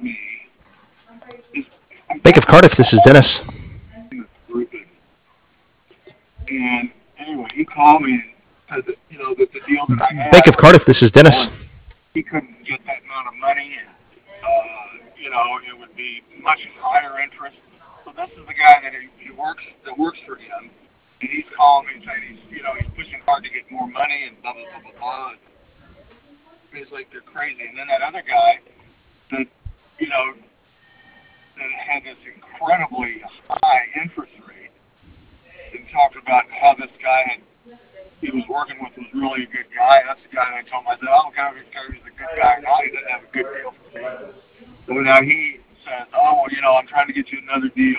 me is I'm Bank of talking Cardiff, this is Dennis. to this group, and anyway, he called me and said that that the deal that I Bank had of was Cardiff, this is Dennis. and he couldn't get that amount of money, and it would be much higher interest. So this is the guy that works for him, and he's calling me and saying he's pushing hard to get more money and blah blah blah blah blah. It's like they're crazy. And then that other guy that you know that had this incredibly high interest rate and talked about how this guy he was working with was really a good guy. That's the guy that I told him. I said, I don't care if he's a good guy or not. He doesn't have a good deal for me. So now he says, oh, well, I'm trying to get you another deal.